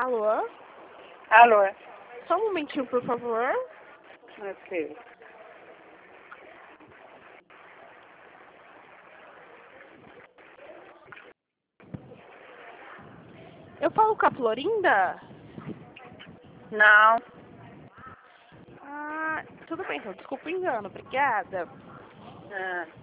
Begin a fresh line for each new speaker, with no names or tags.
Alô?
Alô?
Só um momentinho, por favor.
Ok.
Eu falo com a Florinda?
Não.
Ah, tudo bem, então. Desculpa o engano. Obrigada.
Ah.